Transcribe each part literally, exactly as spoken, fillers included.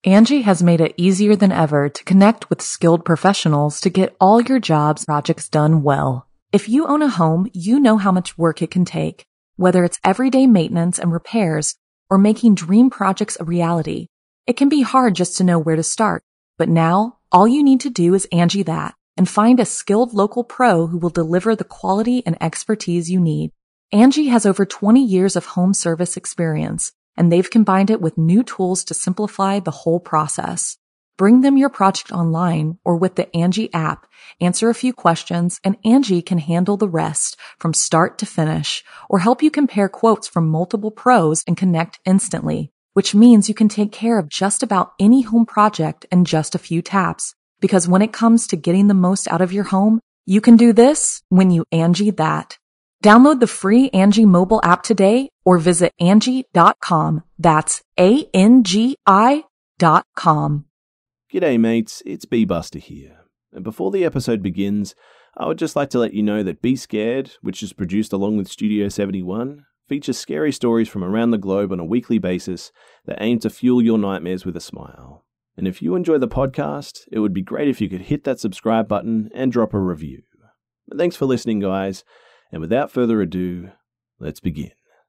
Angie has made it easier than ever to connect with skilled professionals to get all your jobs projects done well. If you own a home, you know how much work it can take, whether it's everyday maintenance and repairs or making dream projects a reality. It can be hard just to know where to start, but now all you need to do is Angie that and find a skilled local pro who will deliver the quality and expertise you need. Angie has over twenty years of home service experience, and they've combined it with new tools to simplify the whole process. Bring them your project online or with the Angie app, answer a few questions, and Angie can handle the rest from start to finish or help you compare quotes from multiple pros and connect instantly, which means you can take care of just about any home project in just a few taps. Because when it comes to getting the most out of your home, you can do this when you Angie that. Download the free Angie mobile app today or visit Angie dot com. That's A N G I dot com. G'day mates, it's B-Buster here. And before the episode begins, I would just like to let you know that Be Scared, which is produced along with Studio seventy-one, features scary stories from around the globe on a weekly basis that aim to fuel your nightmares with a smile. And if you enjoy the podcast, it would be great if you could hit that subscribe button and drop a review. But thanks for listening, guys. And without further ado, let's begin.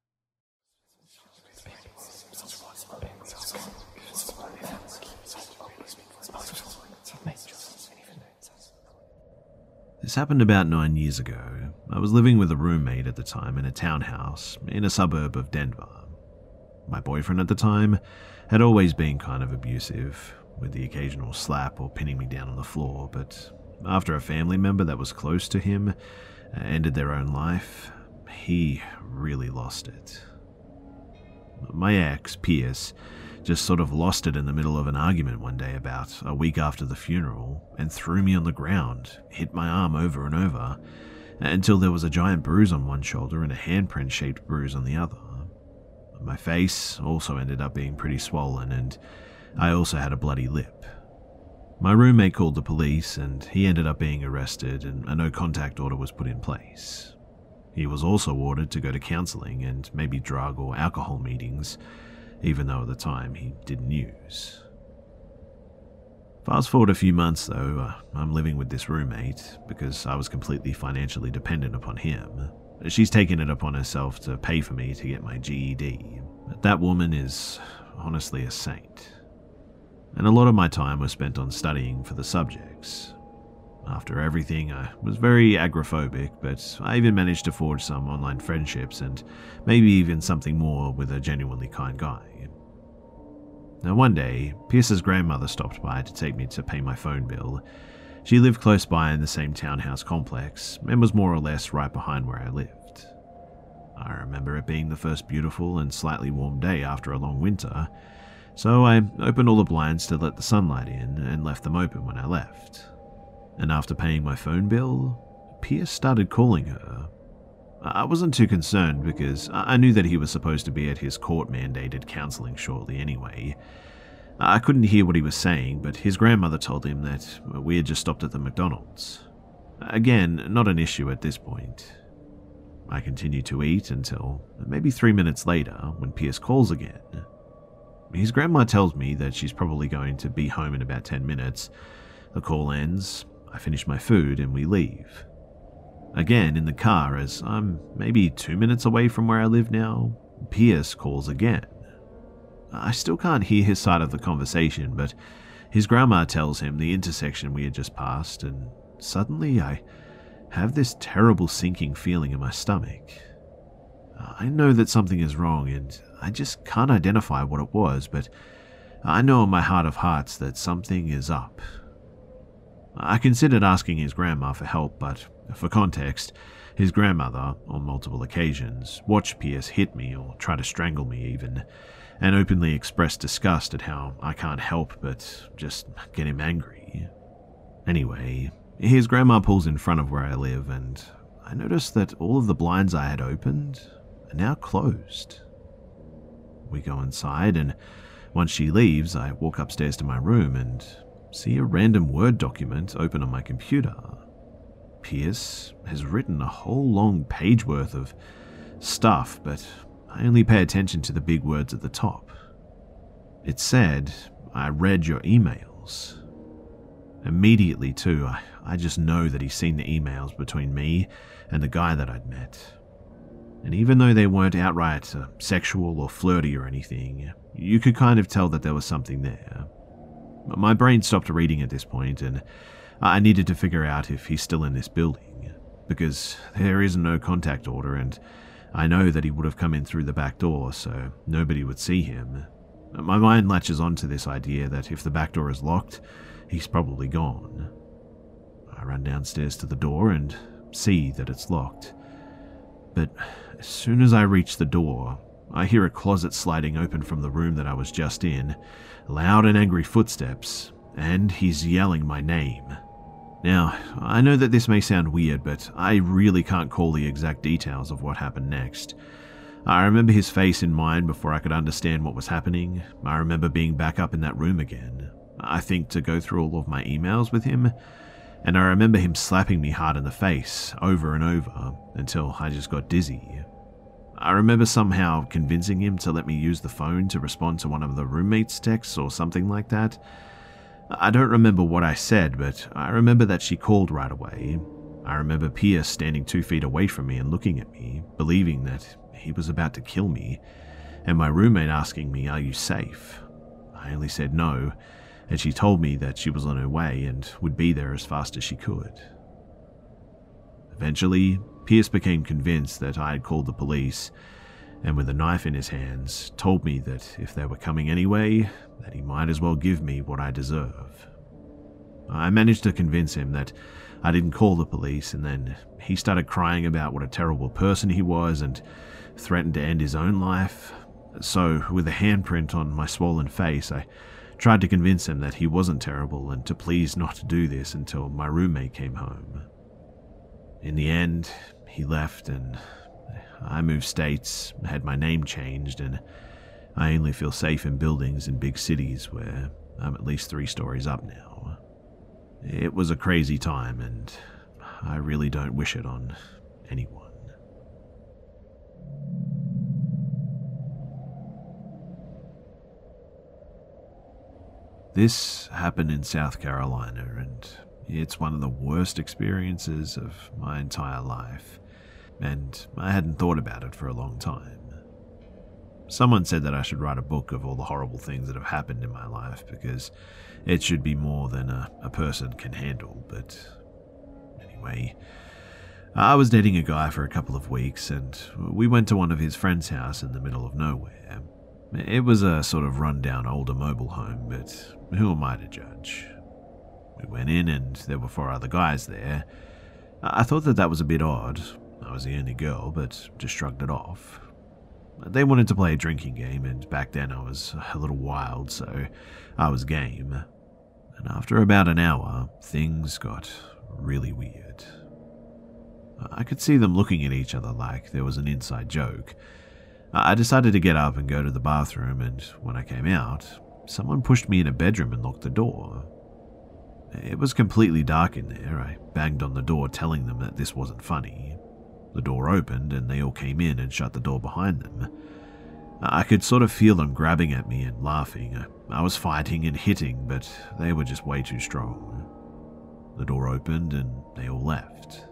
This happened about nine years ago. I was living with a roommate at the time in a townhouse in a suburb of Denver. My boyfriend at the time had always been kind of abusive, with the occasional slap or pinning me down on the floor, but after a family member that was close to him ended their own life, he really lost it. My ex, Pierce, just sort of lost it in the middle of an argument one day about a week after the funeral and threw me on the ground, hit my arm over and over, until there was a giant bruise on one shoulder and a handprint-shaped bruise on the other. My face also ended up being pretty swollen, and I also had a bloody lip. My roommate called the police, and he ended up being arrested, and a no-contact order was put in place. He was also ordered to go to counselling and maybe drug or alcohol meetings, even though at the time he didn't use. Fast forward a few months though, uh, I'm living with this roommate because I was completely financially dependent upon him. She's taken it upon herself to pay for me to get my G E D. That woman is honestly a saint. And a lot of my time was spent on studying for the subjects. After everything, I was very agoraphobic, but I even managed to forge some online friendships and maybe even something more with a genuinely kind guy. Now one day, Pierce's grandmother stopped by to take me to pay my phone bill. She lived close by in the same townhouse complex and was more or less right behind where I lived. I remember it being the first beautiful and slightly warm day after a long winter, so I opened all the blinds to let the sunlight in and left them open when I left. And after paying my phone bill, Pierce started calling her. I wasn't too concerned because I knew that he was supposed to be at his court-mandated counselling shortly anyway. I couldn't hear what he was saying, but his grandmother told him that we had just stopped at the McDonald's. Again, not an issue at this point. I continued to eat until maybe three minutes later when Pierce calls again. His grandma tells me that she's probably going to be home in about ten minutes. The call ends, I finish my food, and we leave. Again, in the car, as I'm maybe two minutes away from where I live now, Pierce calls again. I still can't hear his side of the conversation, but his grandma tells him the intersection we had just passed, and suddenly I have this terrible sinking feeling in my stomach. I know that something is wrong, and I just can't identify what it was, but I know in my heart of hearts that something is up. I considered asking his grandma for help, but for context, his grandmother, on multiple occasions, watched Pierce hit me or try to strangle me even, and openly expressed disgust at how I can't help but just get him angry. Anyway, his grandma pulls in front of where I live, and I noticed that all of the blinds I had opened are now closed. We go inside, and once she leaves, I walk upstairs to my room and see a random Word document open on my computer. Pierce has written a whole long page worth of stuff, but I only pay attention to the big words at the top. It said, I read your emails. Immediately, too, I, I just know that he's seen the emails between me and the guy that I'd met. And even though they weren't outright uh, sexual or flirty or anything, you could kind of tell that there was something there. My brain stopped reading at this point, and I needed to figure out if he's still in this building, because there is no contact order, and I know that he would have come in through the back door, so nobody would see him. My mind latches onto this idea that if the back door is locked, he's probably gone. I run downstairs to the door and see that it's locked. But as soon as I reach the door, I hear a closet sliding open from the room that I was just in, loud and angry footsteps, and he's yelling my name. Now, I know that this may sound weird, but I really can't call the exact details of what happened next. I remember his face in mind before I could understand what was happening. I remember being back up in that room again, I think to go through all of my emails with him, and I remember him slapping me hard in the face over and over until I just got dizzy. I remember somehow convincing him to let me use the phone to respond to one of the roommates' texts or something like that. I don't remember what I said, but I remember that she called right away. I remember Pierce standing two feet away from me and looking at me, believing that he was about to kill me, and my roommate asking me, "Are you safe?" I only said no, and she told me that she was on her way and would be there as fast as she could. Eventually, Pierce became convinced that I had called the police, and with a knife in his hands, told me that if they were coming anyway, that he might as well give me what I deserve. I managed to convince him that I didn't call the police, and then he started crying about what a terrible person he was and threatened to end his own life. So, with a handprint on my swollen face, I tried to convince him that he wasn't terrible and to please not to do this until my roommate came home. In the end, he left and I moved states, had my name changed, and I only feel safe in buildings in big cities where I'm at least three stories up now. It was a crazy time, and I really don't wish it on anyone. This happened in South Carolina, and it's one of the worst experiences of my entire life, and I hadn't thought about it for a long time. Someone said that I should write a book of all the horrible things that have happened in my life because it should be more than a, a person can handle, but anyway, I was dating a guy for a couple of weeks, and we went to one of his friend's house in the middle of nowhere. It was a sort of run-down older mobile home, but who am I to judge? We went in and there were four other guys there. I thought that that was a bit odd. I was the only girl, but just shrugged it off. They wanted to play a drinking game, and back then I was a little wild, so I was game. And after about an hour, things got really weird. I could see them looking at each other like there was an inside joke. I decided to get up and go to the bathroom, and when I came out, someone pushed me in a bedroom and locked the door. It was completely dark in there. I banged on the door telling them that this wasn't funny. The door opened and they all came in and shut the door behind them. I could sort of feel them grabbing at me and laughing. I was fighting and hitting, but they were just way too strong. The door opened and they all left.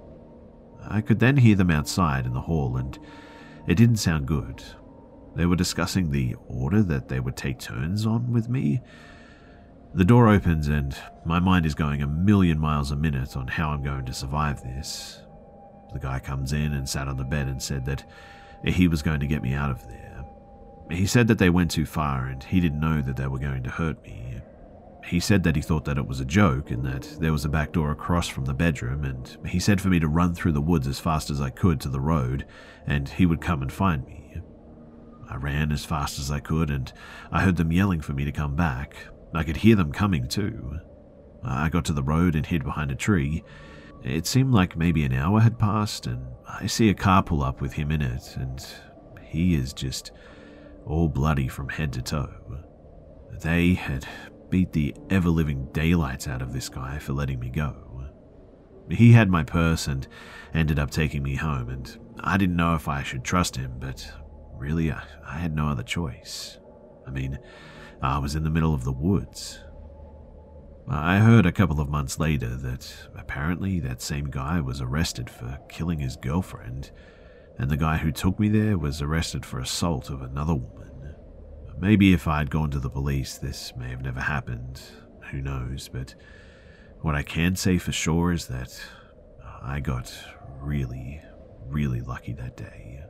I could then hear them outside in the hall, and it didn't sound good. They were discussing the order that they would take turns on with me. The door opens and my mind is going a million miles a minute on how I'm going to survive this. The guy comes in and sat on the bed and said that he was going to get me out of there. He said that they went too far and he didn't know that they were going to hurt me. He said that he thought that it was a joke and that there was a back door across from the bedroom, and he said for me to run through the woods as fast as I could to the road and he would come and find me. I ran as fast as I could and I heard them yelling for me to come back. I could hear them coming too. I got to the road and hid behind a tree. It seemed like maybe an hour had passed, and I see a car pull up with him in it, and he is just all bloody from head to toe. They had beat the ever-living daylights out of this guy for letting me go. He had my purse and ended up taking me home, and I didn't know if I should trust him, but really I, I had no other choice. I mean, I was in the middle of the woods. I heard a couple of months later that apparently that same guy was arrested for killing his girlfriend, and the guy who took me there was arrested for assault of another woman. Maybe if I had gone to the police, this may have never happened. Who knows? But what I can say for sure is that I got really, really lucky that day.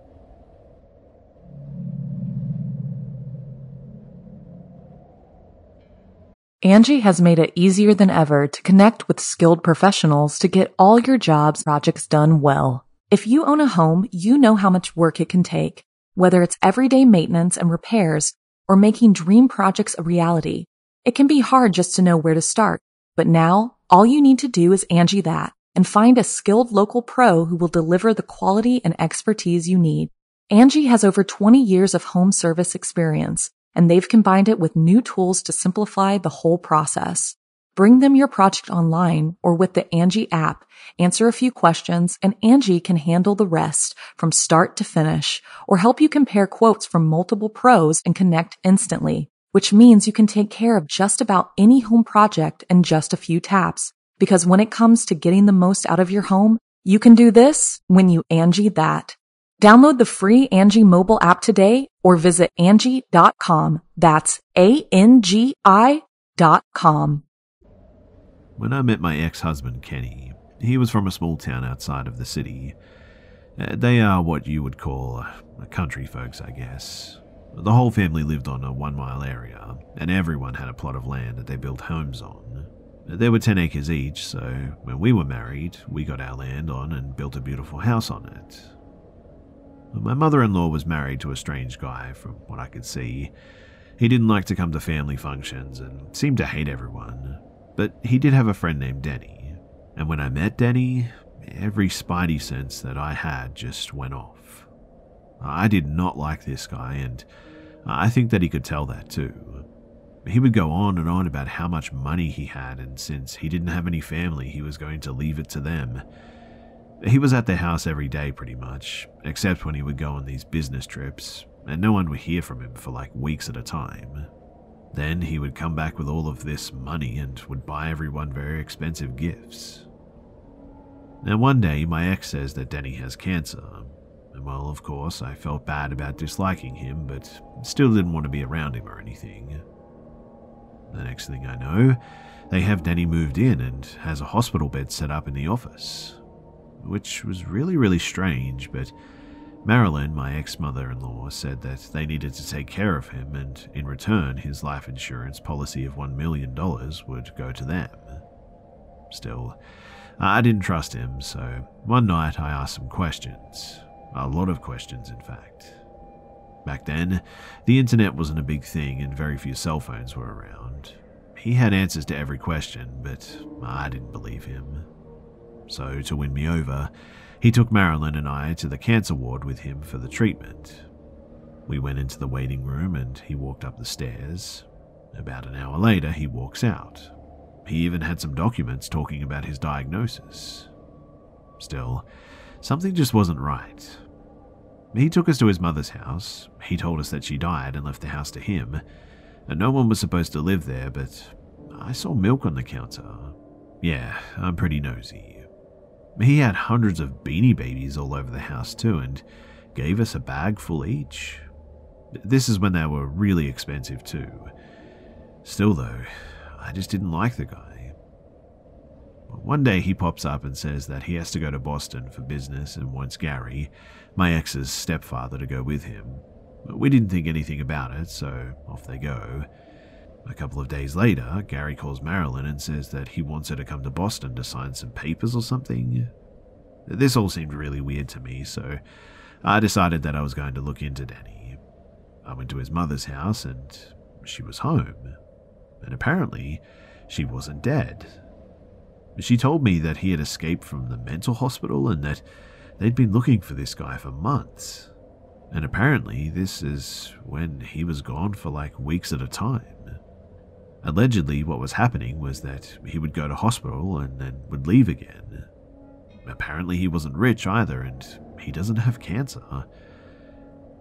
Angie has made it easier than ever to connect with skilled professionals to get all your jobs projects done well. If you own a home, you know how much work it can take, whether it's everyday maintenance and repairs or making dream projects a reality. It can be hard just to know where to start, but now all you need to do is Angie that and find a skilled local pro who will deliver the quality and expertise you need. Angie has over twenty years of home service experience, and they've combined it with new tools to simplify the whole process. Bring them your project online or with the Angie app, answer a few questions, and Angie can handle the rest from start to finish, or help you compare quotes from multiple pros and connect instantly, which means you can take care of just about any home project in just a few taps. Because when it comes to getting the most out of your home, you can do this when you Angie that. Download the free Angie mobile app today or visit Angie dot com. That's A N G I dot com. When I met my ex-husband, Kenny, he was from a small town outside of the city. Uh, they are what you would call uh, country folks, I guess. The whole family lived on a one-mile area, and everyone had a plot of land that they built homes on. There were ten acres each, so when we were married, we got our land on and built a beautiful house on it. My mother-in-law was married to a strange guy, from what I could see. He didn't like to come to family functions and seemed to hate everyone. But he did have a friend named Denny, and when I met Denny, every spidey sense that I had just went off. I did not like this guy, and I think that he could tell that too. He would go on and on about how much money he had, and since he didn't have any family, he was going to leave it to them. He was at their house every day pretty much, except when he would go on these business trips, and no one would hear from him for like weeks at a time. Then he would come back with all of this money and would buy everyone very expensive gifts. Now one day, my ex says that Denny has cancer, and well, of course, I felt bad about disliking him, but still didn't want to be around him or anything. The next thing I know, they have Denny moved in and has a hospital bed set up in the office, which was really, really strange, but Marilyn, my ex-mother-in-law, said that they needed to take care of him, and in return, his life insurance policy of one million dollars would go to them. Still, I didn't trust him, so one night I asked some questions. A lot of questions, in fact. Back then, the internet wasn't a big thing and very few cell phones were around. He had answers to every question, but I didn't believe him. So, to win me over, he took Marilyn and I to the cancer ward with him for the treatment. We went into the waiting room and he walked up the stairs. About an hour later, he walks out. He even had some documents talking about his diagnosis. Still, something just wasn't right. He took us to his mother's house. He told us that she died and left the house to him, and no one was supposed to live there, but I saw milk on the counter. Yeah, I'm pretty nosy. He had hundreds of Beanie Babies all over the house too, and gave us a bag full each. This is when they were really expensive too. Still though, I just didn't like the guy. One day he pops up and says that he has to go to Boston for business and wants Gary, my ex's stepfather, to go with him. We didn't think anything about it, so off they go. A couple of days later, Gary calls Marilyn and says that he wants her to come to Boston to sign some papers or something. This all seemed really weird to me, so I decided that I was going to look into Denny. I went to his mother's house and she was home. And apparently, she wasn't dead. She told me that he had escaped from the mental hospital and that they'd been looking for this guy for months. And apparently, this is when he was gone for like weeks at a time. Allegedly, what was happening was that he would go to hospital and then would leave again. Apparently, he wasn't rich either, and he doesn't have cancer.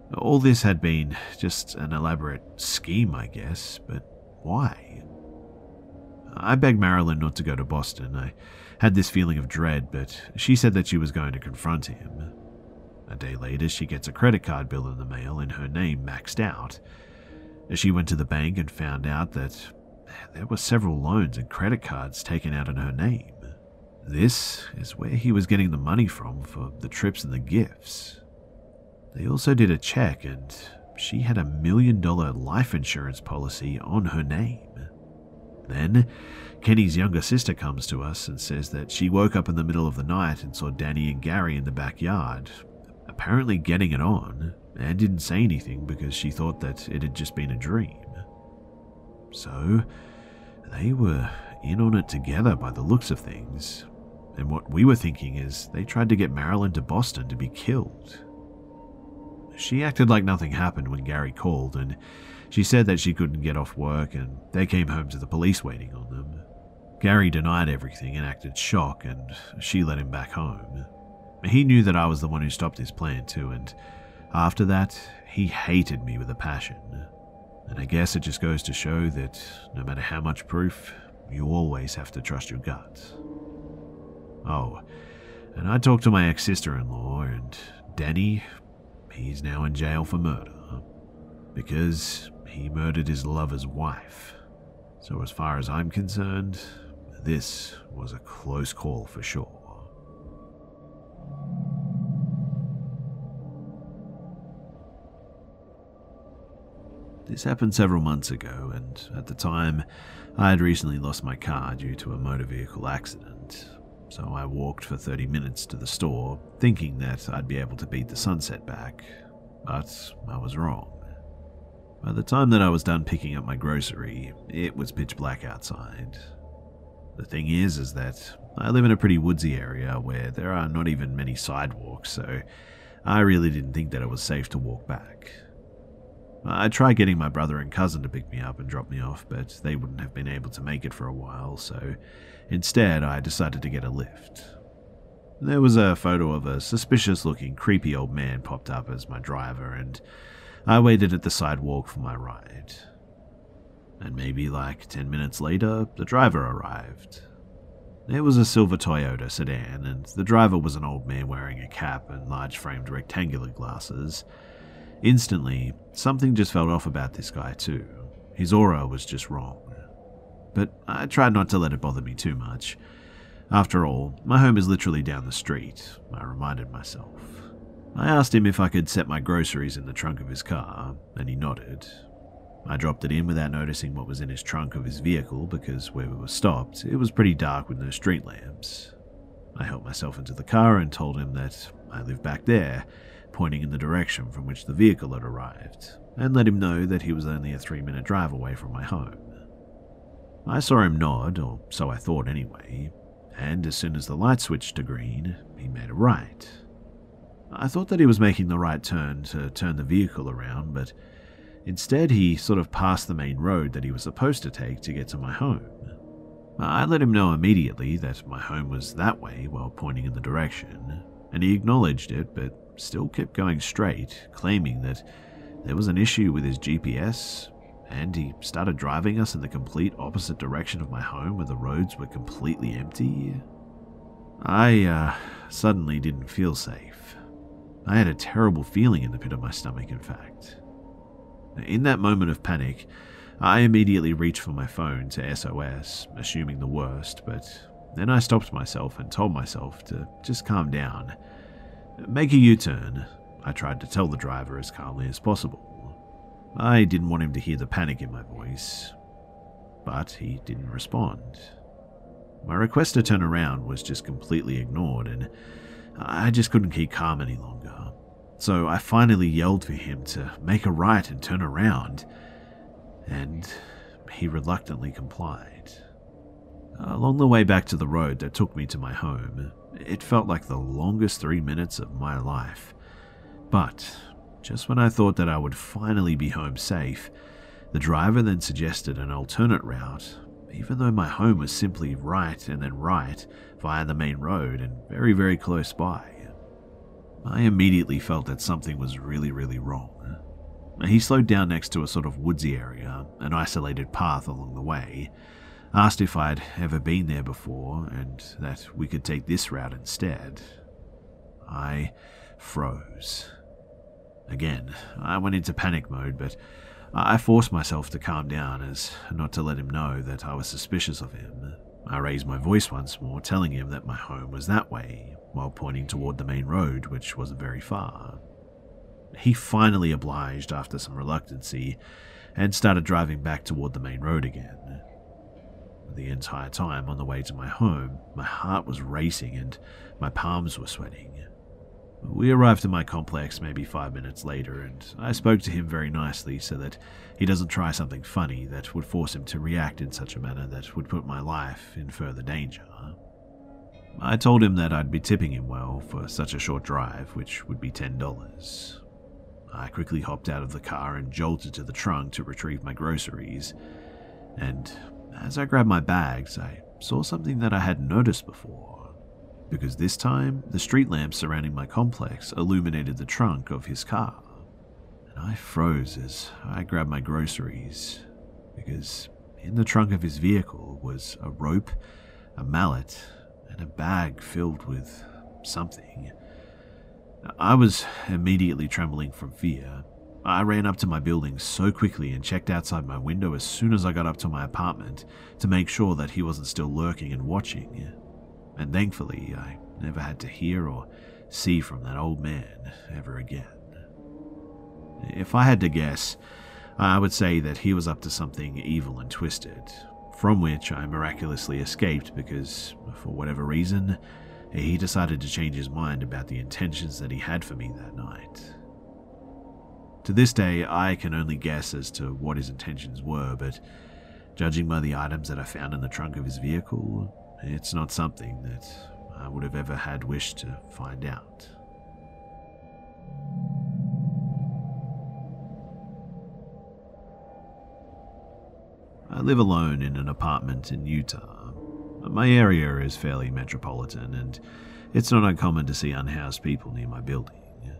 All this had been just an elaborate scheme, I guess, but why? I begged Marilyn not to go to Boston. I had this feeling of dread, but she said that she was going to confront him. A day later, she gets a credit card bill in the mail and her name maxed out. She went to the bank and found out that there were several loans and credit cards taken out in her name. This is where he was getting the money from for the trips and the gifts. They also did a check and she had a million dollar life insurance policy on her name. Then, Kenny's younger sister comes to us and says that she woke up in the middle of the night and saw Danny and Gary in the backyard, apparently getting it on, and didn't say anything because she thought that it had just been a dream. So, they were in on it together by the looks of things, and what we were thinking is they tried to get Marilyn to Boston to be killed. She acted like nothing happened when Gary called, and she said that she couldn't get off work and they came home to the police waiting on them. Gary denied everything and acted shocked, and she let him back home. He knew that I was the one who stopped his plan too, and after that, he hated me with a passion. And I guess it just goes to show that no matter how much proof, you always have to trust your gut. Oh, and I talked to my ex-sister-in-law, and Danny, he's now in jail for murder. Because he murdered his lover's wife. So as far as I'm concerned, this was a close call for sure. This happened several months ago, and at the time, I had recently lost my car due to a motor vehicle accident. So I walked for thirty minutes to the store, thinking that I'd be able to beat the sunset back. But I was wrong. By the time that I was done picking up my grocery, it was pitch black outside. The thing is, is that I live in a pretty woodsy area where there are not even many sidewalks, so I really didn't think that it was safe to walk back. I tried getting my brother and cousin to pick me up and drop me off, but they wouldn't have been able to make it for a while, so instead I decided to get a lift. There was a photo of a suspicious-looking, creepy old man popped up as my driver, and I waited at the sidewalk for my ride. And maybe like ten minutes later, the driver arrived. It was a silver Toyota sedan, and the driver was an old man wearing a cap and large-framed rectangular glasses. Instantly, something just felt off about this guy too. His aura was just wrong. But I tried not to let it bother me too much. After all, my home is literally down the street, I reminded myself. I asked him if I could set my groceries in the trunk of his car, and he nodded. I dropped it in without noticing what was in his trunk of his vehicle because where we were stopped, it was pretty dark with no street lamps. I helped myself into the car and told him that I live back there, pointing in the direction from which the vehicle had arrived, and let him know that he was only a three-minute drive away from my home. I saw him nod, or so I thought anyway, and as soon as the light switched to green, he made a right. I thought that he was making the right turn to turn the vehicle around, but instead he sort of passed the main road that he was supposed to take to get to my home. I let him know immediately that my home was that way while pointing in the direction, and he acknowledged it but still kept going straight, claiming that there was an issue with his G P S, and he started driving us in the complete opposite direction of my home where the roads were completely empty. I, uh, suddenly didn't feel safe. I had a terrible feeling in the pit of my stomach, in fact. In that moment of panic, I immediately reached for my phone to S O S, assuming the worst, but then I stopped myself and told myself to just calm down. Make a U-turn, I tried to tell the driver as calmly as possible. I didn't want him to hear the panic in my voice, but he didn't respond. My request to turn around was just completely ignored, and I just couldn't keep calm any longer. So I finally yelled for him to make a right and turn around, and he reluctantly complied. Along the way back to the road that took me to my home, it felt like the longest three minutes of my life. But just when I thought that I would finally be home safe, the driver then suggested an alternate route, even though my home was simply right and then right via the main road and very, very close by. I immediately felt that something was really, really wrong. He slowed down next to a sort of woodsy area, an isolated path along the way, asked if I'd ever been there before and that we could take this route instead. I froze. Again, I went into panic mode, but I forced myself to calm down as not to let him know that I was suspicious of him. I raised my voice once more, telling him that my home was that way, while pointing toward the main road, which wasn't very far. He finally obliged after some reluctancy and started driving back toward the main road again. The entire time on the way to my home, my heart was racing and my palms were sweating. We arrived at my complex maybe five minutes later, and I spoke to him very nicely so that he doesn't try something funny that would force him to react in such a manner that would put my life in further danger. I told him that I'd be tipping him well for such a short drive, which would be ten dollars. I quickly hopped out of the car and jolted to the trunk to retrieve my groceries, and as I grabbed my bags, I saw something that I hadn't noticed before, because this time the street lamps surrounding my complex illuminated the trunk of his car. And I froze as I grabbed my groceries, because in the trunk of his vehicle was a rope, a mallet, and a bag filled with something. I was immediately trembling from fear. I ran up to my building so quickly and checked outside my window as soon as I got up to my apartment to make sure that he wasn't still lurking and watching. And thankfully, I never had to hear or see from that old man ever again. If I had to guess, I would say that he was up to something evil and twisted, from which I miraculously escaped because, for whatever reason, he decided to change his mind about the intentions that he had for me that night. To this day, I can only guess as to what his intentions were, but judging by the items that I found in the trunk of his vehicle, it's not something that I would have ever had wished to find out. I live alone in an apartment in Utah. My area is fairly metropolitan, and it's not uncommon to see unhoused people near my building.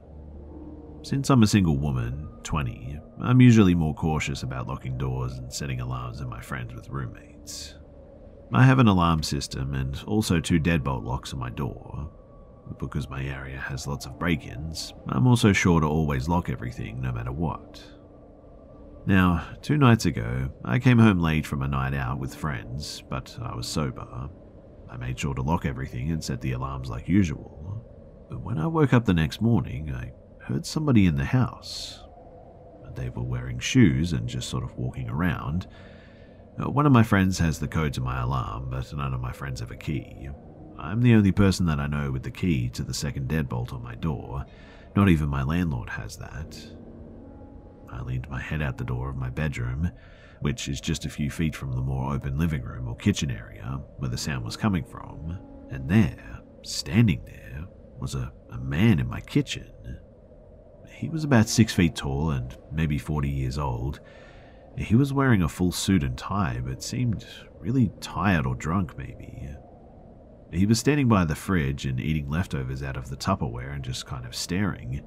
Since I'm a single woman, twenty, I'm usually more cautious about locking doors and setting alarms than my friends with roommates. I have an alarm system and also two deadbolt locks on my door. Because my area has lots of break-ins, I'm also sure to always lock everything no matter what. Now, two nights ago, I came home late from a night out with friends, but I was sober. I made sure to lock everything and set the alarms like usual. But when I woke up the next morning, I heard somebody in the house. They were wearing shoes and just sort of walking around. One of my friends has the code to my alarm, but none of my friends have a key. I'm the only person that I know with the key to the second deadbolt on my door. Not even my landlord has that. I leaned my head out the door of my bedroom, which is just a few feet from the more open living room or kitchen area where the sound was coming from, and there, standing there, was a, a man in my kitchen. He was about six feet tall and maybe forty years old. He was wearing a full suit and tie, but seemed really tired or drunk maybe. He was standing by the fridge and eating leftovers out of the Tupperware and just kind of staring.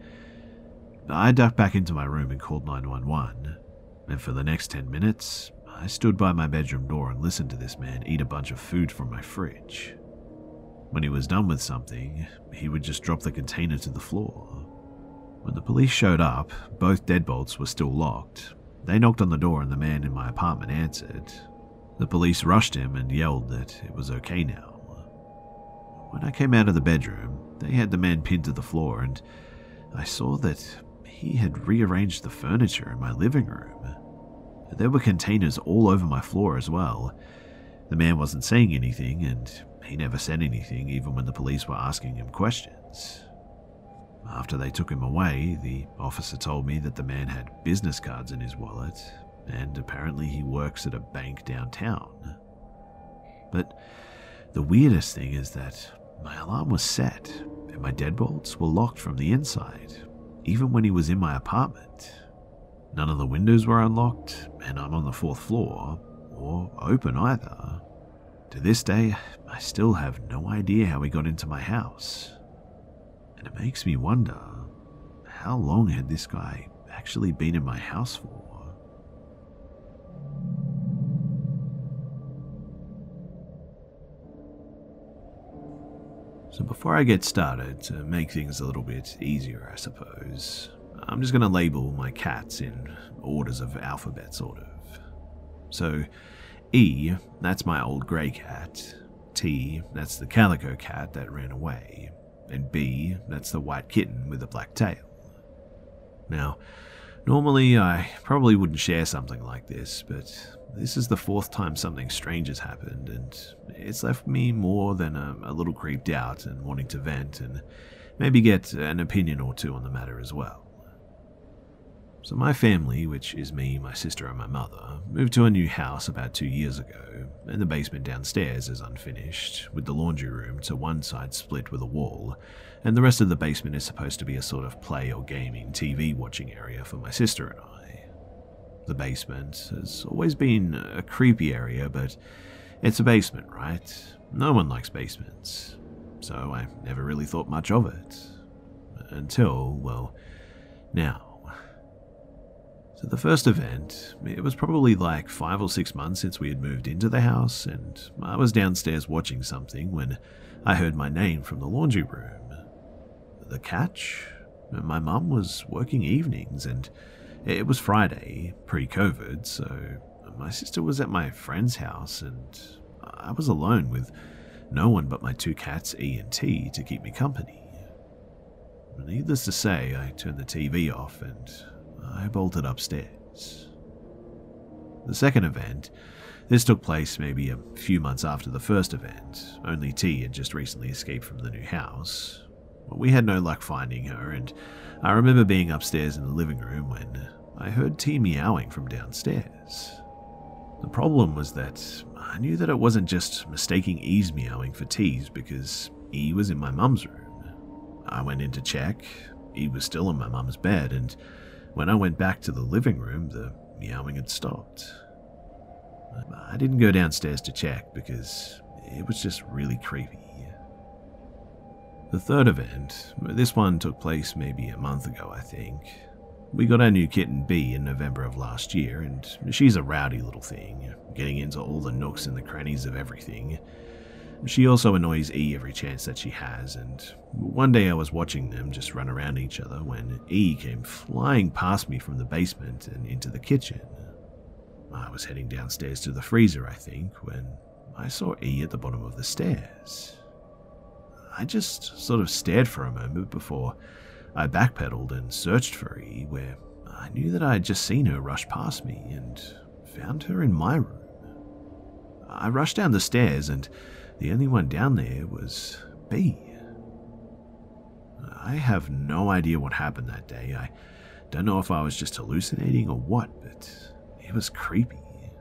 I ducked back into my room and called nine one one, and for the next ten minutes, I stood by my bedroom door and listened to this man eat a bunch of food from my fridge. When he was done with something, he would just drop the container to the floor. When the police showed up, both deadbolts were still locked. They knocked on the door and the man in my apartment answered. The police rushed him and yelled that it was okay now. When I came out of the bedroom, they had the man pinned to the floor, and I saw that he had rearranged the furniture in my living room. There were containers all over my floor as well. The man wasn't saying anything, and he never said anything even when the police were asking him questions. After they took him away, the officer told me that the man had business cards in his wallet, and apparently he works at a bank downtown. But the weirdest thing is that my alarm was set, and my deadbolts were locked from the inside, even when he was in my apartment. None of the windows were unlocked, and I'm on the fourth floor, or open either. To this day, I still have no idea how he got into my house. And it makes me wonder, how long had this guy actually been in my house for? So before I get started, to make things a little bit easier, I suppose, I'm just going to label my cats in orders of alphabet, sort of. So, E, that's my old grey cat. T, that's the calico cat that ran away. And B, that's the white kitten with the black tail. Now, normally I probably wouldn't share something like this, but this is the fourth time something strange has happened, and it's left me more than a, a little creeped out and wanting to vent and maybe get an opinion or two on the matter as well. So my family, which is me, my sister and my mother, moved to a new house about two years ago, and the basement downstairs is unfinished, with the laundry room to one side split with a wall, and the rest of the basement is supposed to be a sort of play or gaming T V watching area for my sister and I. The basement has always been a creepy area, but it's a basement, right? No one likes basements, so I never really thought much of it. Until, well, now. So the first event, it was probably like five or six months since we had moved into the house, and I was downstairs watching something when I heard my name from the laundry room. The catch? My mum was working evenings, and it was Friday, pre-COVID, so my sister was at my friend's house, and I was alone with no one but my two cats, E and T, to keep me company. Needless to say, I turned the T V off and I bolted upstairs. The second event, this took place maybe a few months after the first event. Only T had just recently escaped from the new house. We had no luck finding her, and I remember being upstairs in the living room when I heard T meowing from downstairs. The problem was that I knew that it wasn't just mistaking E's meowing for T's because E was in my mum's room. I went in to check. E was still in my mum's bed, and when I went back to the living room, the meowing had stopped. I didn't go downstairs to check because it was just really creepy. The third event, this one took place maybe a month ago, I think. We got our new kitten B in November of last year, and she's a rowdy little thing, getting into all the nooks and the crannies of everything. She also annoys E every chance that she has, and one day I was watching them just run around each other when E came flying past me from the basement and into the kitchen. I was heading downstairs to the freezer, I think, when I saw E at the bottom of the stairs. I just sort of stared for a moment before I backpedaled and searched for E, where I knew that I had just seen her rush past me and found her in my room. I rushed down the stairs, and the only one down there was B. I have no idea what happened that day. I don't know if I was just hallucinating or what, but it was creepy.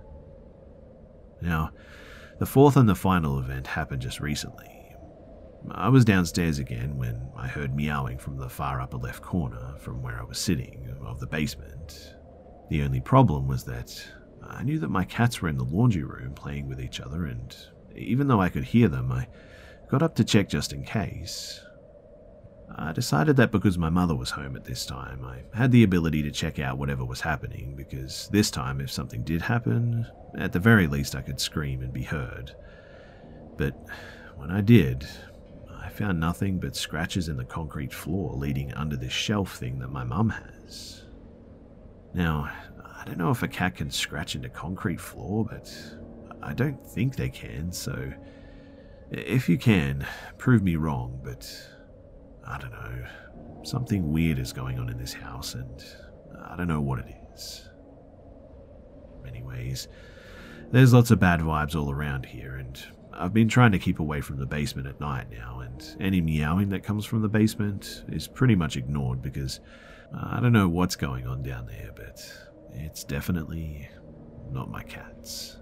Now, the fourth and the final event happened just recently. I was downstairs again when I heard meowing from the far upper left corner from where I was sitting of the basement. The only problem was that I knew that my cats were in the laundry room playing with each other, and even though I could hear them, I got up to check just in case. I decided that because my mother was home at this time, I had the ability to check out whatever was happening, because this time if something did happen, at the very least I could scream and be heard. But when I did, I found nothing but scratches in the concrete floor leading under this shelf thing that my mum has. Now, I don't know if a cat can scratch into concrete floor, but I don't think they can, so if you can, prove me wrong, but I don't know. Something weird is going on in this house, and I don't know what it is. Anyways, there's lots of bad vibes all around here, and I've been trying to keep away from the basement at night now, and any meowing that comes from the basement is pretty much ignored because I don't know what's going on down there, but it's definitely not my cats.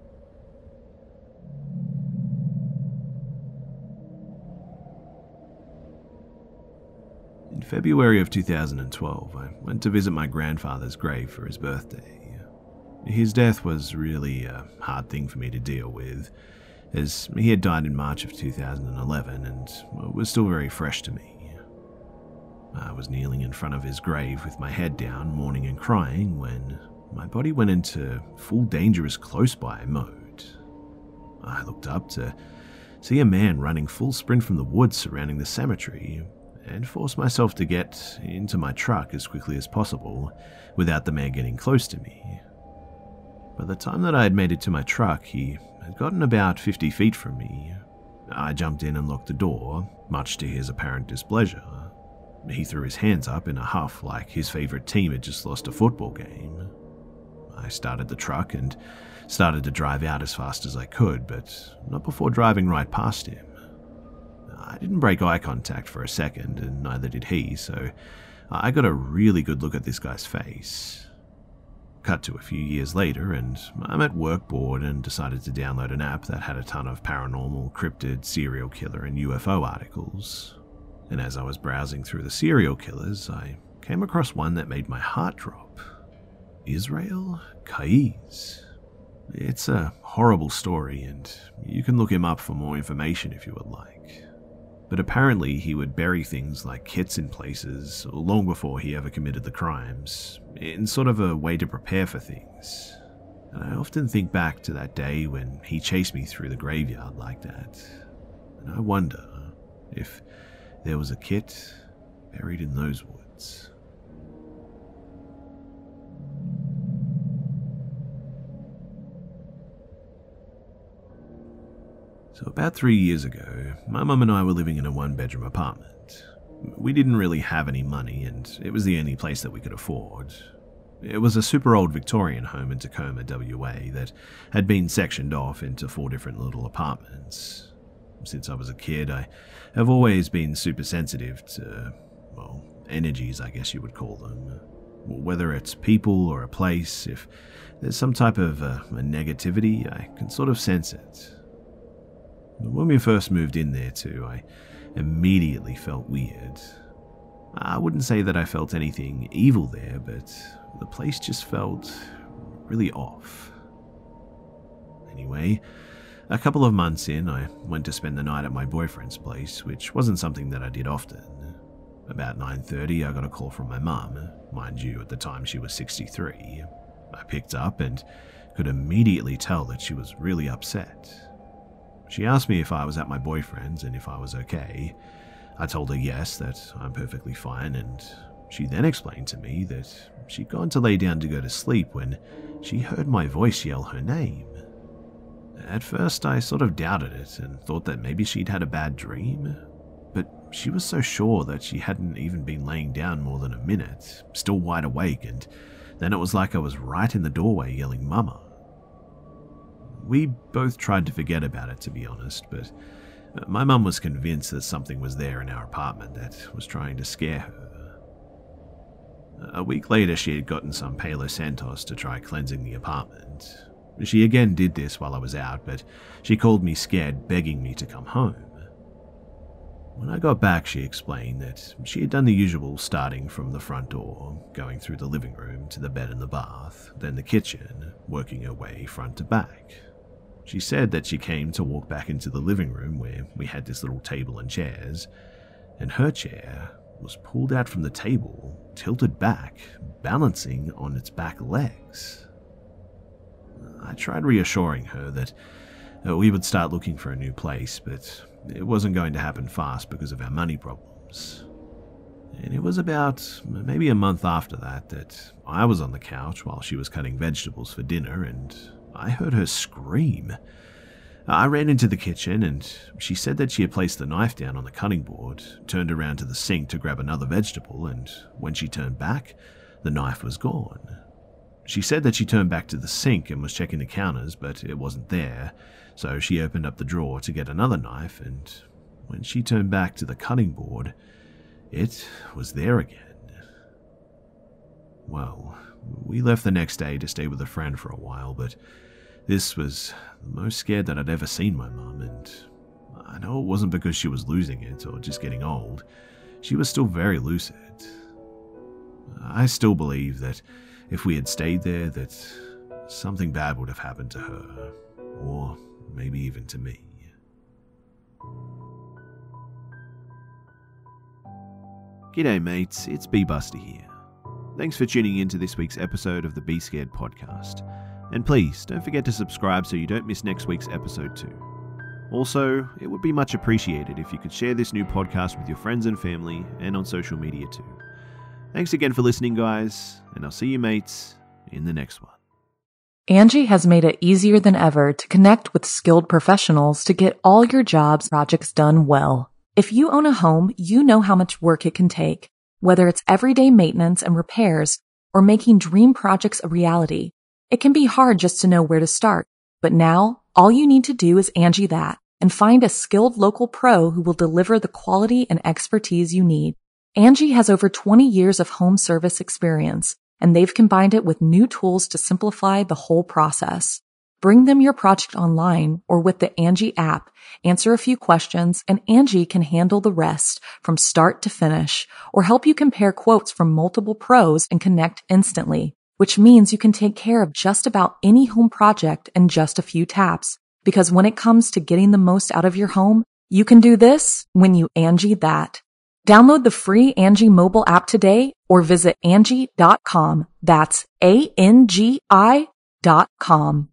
In February of two thousand twelve, I went to visit my grandfather's grave for his birthday. His death was really a hard thing for me to deal with, as he had died in March of two thousand eleven and was still very fresh to me. I was kneeling in front of his grave with my head down, mourning and crying, when my body went into full dangerous close-by mode. I looked up to see a man running full sprint from the woods surrounding the cemetery, and forced myself to get into my truck as quickly as possible without the man getting close to me. By the time that I had made it to my truck, he had gotten about fifty feet from me. I jumped in and locked the door, much to his apparent displeasure. He threw his hands up in a huff like his favorite team had just lost a football game. I started the truck and started to drive out as fast as I could, but not before driving right past him. I didn't break eye contact for a second, and neither did he, so I got a really good look at this guy's face. Cut to a few years later, and I'm at work bored and decided to download an app that had a ton of paranormal, cryptid, serial killer, and U F O articles. And as I was browsing through the serial killers, I came across one that made my heart drop. Israel Keyes. It's a horrible story, and you can look him up for more information if you would like. But apparently he would bury things like kits in places long before he ever committed the crimes, in sort of a way to prepare for things. And I often think back to that day when he chased me through the graveyard like that, and I wonder if there was a kit buried in those woods. So about three years ago, my mum and I were living in a one-bedroom apartment. We didn't really have any money, and it was the only place that we could afford. It was a super old Victorian home in Tacoma, W A, that had been sectioned off into four different little apartments. Since I was a kid, I have always been super sensitive to, well, energies, I guess you would call them. Whether it's people or a place, if there's some type of uh, a negativity, I can sort of sense it. When we first moved in there too, I immediately felt weird. I wouldn't say that I felt anything evil there, but the place just felt really off. Anyway, a couple of months in, I went to spend the night at my boyfriend's place, which wasn't something that I did often. About nine thirty, I got a call from my mum. Mind you, at the time she was sixty-three. I picked up and could immediately tell that she was really upset. She asked me if I was at my boyfriend's and if I was okay. I told her yes, that I'm perfectly fine, and she then explained to me that she'd gone to lay down to go to sleep when she heard my voice yell her name. At first, I sort of doubted it and thought that maybe she'd had a bad dream, but she was so sure that she hadn't even been laying down more than a minute, still wide awake, and then it was like I was right in the doorway yelling "Mama." We both tried to forget about it, to be honest, but my mum was convinced that something was there in our apartment that was trying to scare her. A week later, she had gotten some Palo Santos to try cleansing the apartment. She again did this while I was out, but she called me scared, begging me to come home. When I got back, she explained that she had done the usual, starting from the front door, going through the living room to the bed and the bath, then the kitchen, working her way front to back. She said that she came to walk back into the living room where we had this little table and chairs, and her chair was pulled out from the table, tilted back, balancing on its back legs. I tried reassuring her that uh, we would start looking for a new place, but it wasn't going to happen fast because of our money problems. And it was about maybe a month after that that I was on the couch while she was cutting vegetables for dinner, and I heard her scream. I ran into the kitchen, and she said that she had placed the knife down on the cutting board, turned around to the sink to grab another vegetable, and when she turned back, the knife was gone. She said that she turned back to the sink and was checking the counters, but it wasn't there, so she opened up the drawer to get another knife, and when she turned back to the cutting board, it was there again. Well, we left the next day to stay with a friend for a while, but this was the most scared that I'd ever seen my mum, and I know it wasn't because she was losing it or just getting old. She was still very lucid. I still believe that if we had stayed there, that something bad would have happened to her, or maybe even to me. G'day mates, it's B Buster here. Thanks for tuning in to this week's episode of the Be Scared podcast. And please, don't forget to subscribe so you don't miss next week's episode too. Also, it would be much appreciated if you could share this new podcast with your friends and family and on social media too. Thanks again for listening, guys, and I'll see you mates in the next one. Angie has made it easier than ever to connect with skilled professionals to get all your jobs projects done well. If you own a home, you know how much work it can take, whether it's everyday maintenance and repairs or making dream projects a reality. It can be hard just to know where to start, but now all you need to do is Angie that and find a skilled local pro who will deliver the quality and expertise you need. Angie has over twenty years of home service experience, and they've combined it with new tools to simplify the whole process. Bring them your project online or with the Angie app, answer a few questions, and Angie can handle the rest from start to finish, or help you compare quotes from multiple pros and connect instantly, which means you can take care of just about any home project in just a few taps. Because when it comes to getting the most out of your home, you can do this when you Angie that. Download the free Angie mobile app today or visit Angie dot com. That's A N G I dot com.